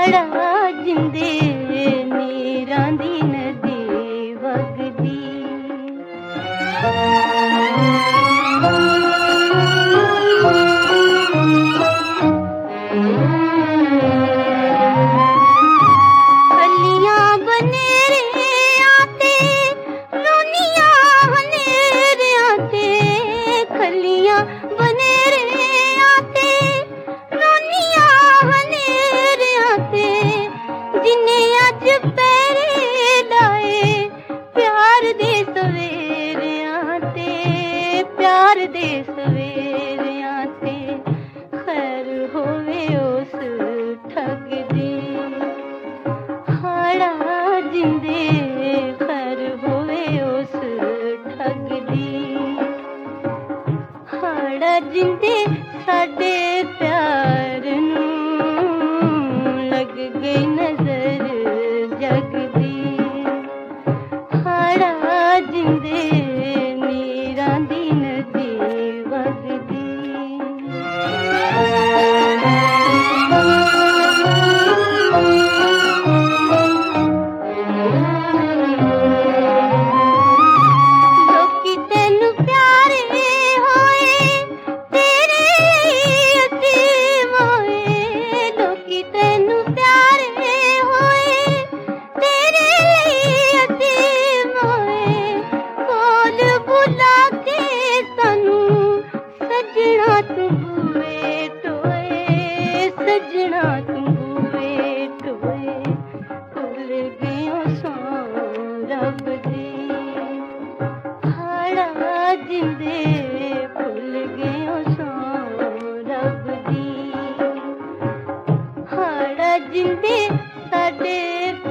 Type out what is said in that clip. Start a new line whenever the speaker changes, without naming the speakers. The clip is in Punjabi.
ਹਾੜਾ ਜਿੰਦੇ ਨੀਰਾਂ ਦੀ ਨਦੀ ਵਗਦੀ। ਖੱਲੀਆਂ ਬਨੇਰਿਆਂ ਤੇ ਰੋਨੀਆਂ ਹਨੇਰਿਆਂ ਤੇ, ਖੱਲੀਆਂ ਬਨੇਰਿਆਂ ਤੇ ਰੋਨੀਆਂ ਹਨੇਰਿਆਂ ਤੇ, ਜਿੰਨੇ ਅੱਜ ਪਹਿਰੇ ਲਾਏ ਪਿਆਰ ਦੇ ਸਵੇਰਿਆਂ ਤੇ, ਪਿਆਰ ਦੇ ਸਵੇਰਿਆਂ ਤੇ, ਖੈਰ ਹੋਵੇ ਉਸ ਠੱਗ ਦੀ। ਹਾੜਾ ਜਿੰਦੇ ਖੈਰ ਹੋਵੇ ਉਸ ਠੱਗ ਦੀ। ਹਾੜਾ ਜਿੰਦੇ ਸਾਡੇ ਪਿਆਰ ਨੂੰ ਲੱਗ ਗਈ ਨਜ਼ਰ ਜਗ ਦੀ। ਹਾੜਾ ਜਿੰਦੇ ਨੀਰਾਂ ਦੀ ਨਦੀ ਵਗਦੀ। ਲੋਕੀ ਤੈਨੂੰ ਪਿਆਰੇ ਹੋਏ, ਤੇਰੇ ਅਸੀਂ ਮੋਏ। ਲੋਕੀ ਤੈਨੂੰ ਪਿਆਰੇ ਹੋਏ, ਤੇਰੇ ਅਸੀਂ ਮੋਏ। ਕੋਲ ਬੁਲਾ ਕੇ ਸਾਨੂੰ ਸੱਜਣਾ ਤੂੰ ਬੂਏ ਟੋਏ, ਸੱਜਣਾ ਤੂੰ ਬੂਏ ਟੋਏ। ਭੁੱਲ ਗਈਆਂ ਸੌ ਰੱਬ ਦੀ। ਹਾੜਾ ਜਿੰਦੇ ਭੁੱਲ ਗਈਆਂ ਸੌ ਰੱਬ ਦੀ। ਹਾੜਾ ਜਿੰਦੇ ਸਾਡੇ